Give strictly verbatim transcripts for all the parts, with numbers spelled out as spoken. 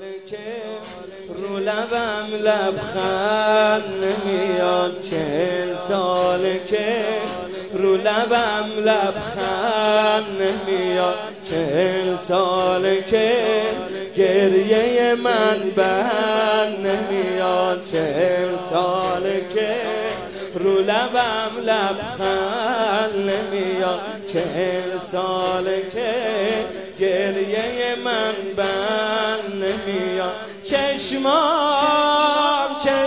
که رو لبم لبخند نمیاد، چهل ساله که رو لبم لبخند نمیاد، چهل ساله که گریه من بند نمیاد، چهل ساله که رو لبم لبخند نمیاد، چهل ساله که گریه من بند نمیاد. چشمام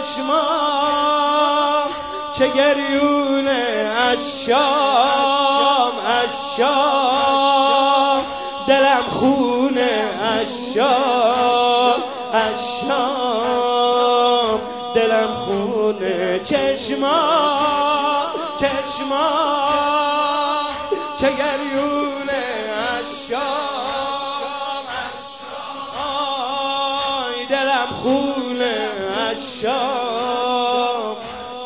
چشمام چه گریونه از شام از شام، دلم خونه از شام از شام، دلم خونه. چشمام چشمام چه گریونه از شام از شام، دلم خونه از شام،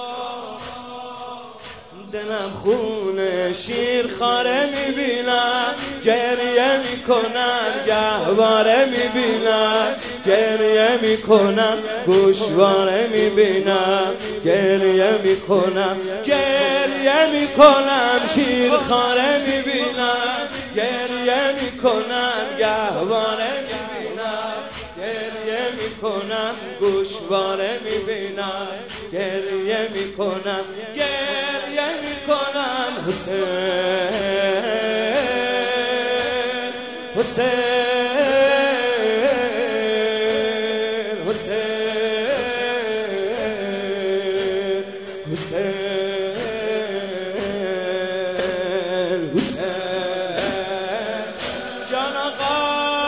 دلم خونه. شیر خاره میبینم گریه میکنم، گهواره میبینم گریه میکنم، گوشواره میبینم گریه میکنم گریه میکنم. شیر خاره میبینم گریه میکنم، گهواره میبینم گریه میکنم، گوشواره میبینم گریه میکنم گریه میکنم. حسین حسین حسین حسین حسین جان آقا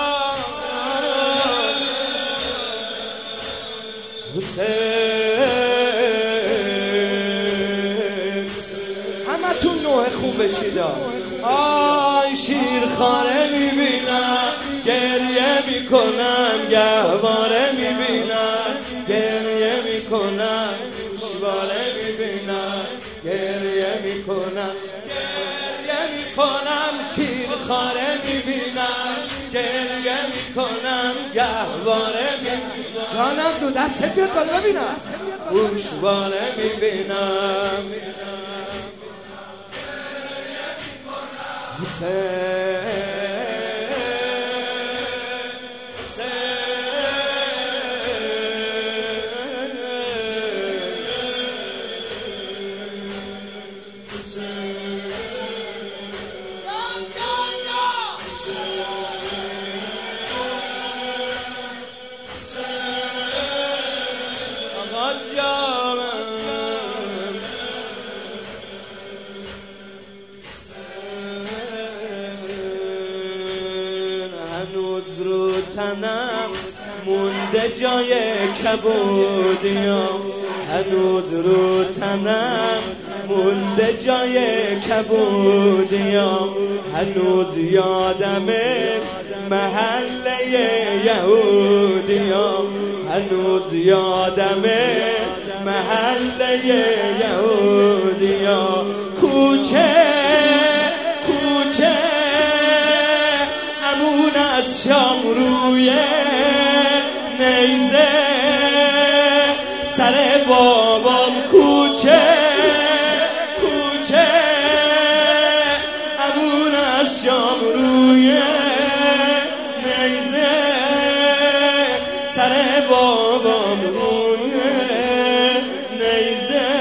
حسین. همه تو نوع خوب بشید. آی شیر خاره میبینم گریه میکنم، گهواره میبینم گریه میکنم، گوشواره میبینم گریه میکنم گریه میکنم. شیر خاره میبینم گریه میکنم، گهواره میبینم. جانم دو دستت بیاد بالا ببینم، گوشواره میبینم. هنوز رو تنم مونده جای کبودیام، هنوز رو تنم مونده جای کبودیام، هنوز یادمه محله یهودیام، هنوز یادمه محله یهودیام. کوچه کوچه امون از شام روی نیزه سر بابام، کوچه کوچه امون از شام روی نیزه سر بابام، روی نیزه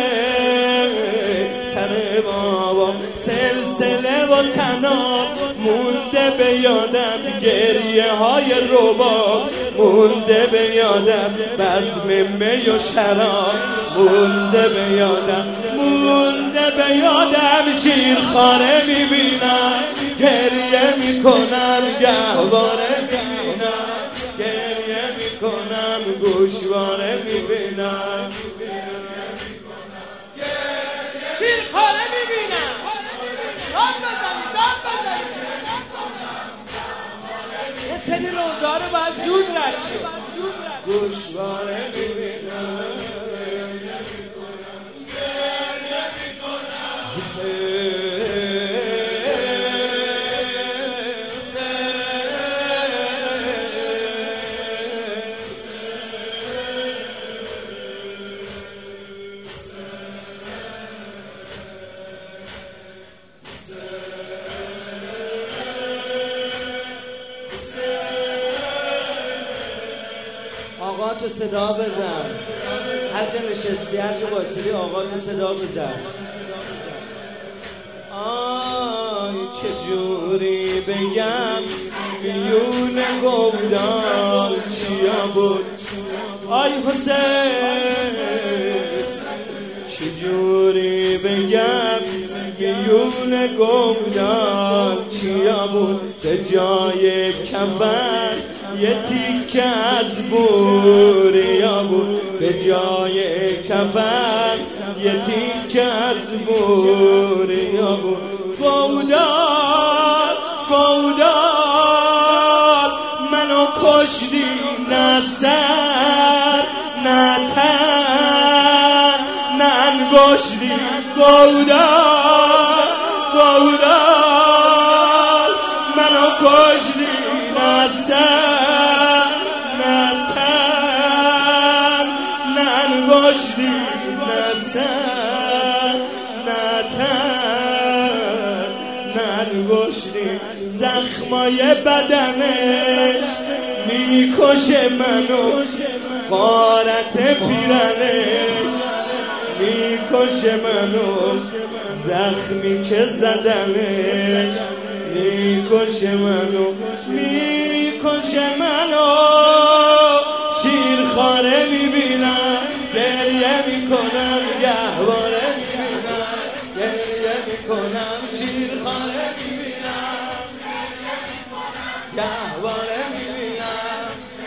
سر بابام. سلسله و تناب مونده به یادم، گریه های رباب مونده به یادم، بزم می و شراب مونده به یادم، مونده به یادم. شیر خاره میبینم گریه میکنم، گهواره میبینم گریه میکنم، گوشواره میبینم. شیر خاره میبینم، داد بزنی داد بزنی. یه سری روزا رو باید زود رد شد. گوشواره میبینم آقا تو صدا بزن، هر جا نشستی هر جا باشی آقا تو صدا بزن. آی چجوری بگم میون گودال چیا بود آی حسین، چجوری بگم میون گودال چیا بود، به جای کفن یه تیکه از بوریا بود، به جای کفن یه تیکه از بوریا بود. گودال گودال منو کشتی، نه سر نه تن نه انگشتی. گودال گودال منو کشتی، نه سر نه تن نه انگشتی، نه سر نه تن نه انگشتی. زخمای بدنش میکشه منو، غارت پیرنش میکشه منو، زخمی که زدنش میکشه منو، میکشه منو. شیرخواره میبینم گریه میکنم، گهواره میبینم گریه میکنم، شیرخواره میبینم گهواره میبینم،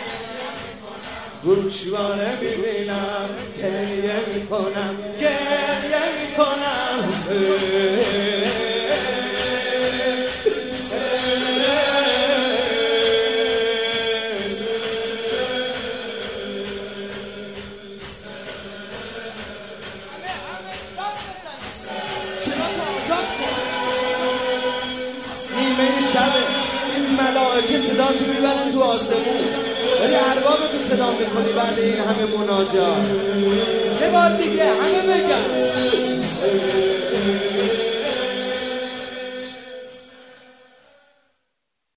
گوشواره میبینم گریه میکنم گریه میکنم. نیمه شبه این ملائکه صدا تو میبرن تو آسمون، ولی ارباب تو صدا میکنی بعد این همه مناجات. یه بار دیگه همه بگن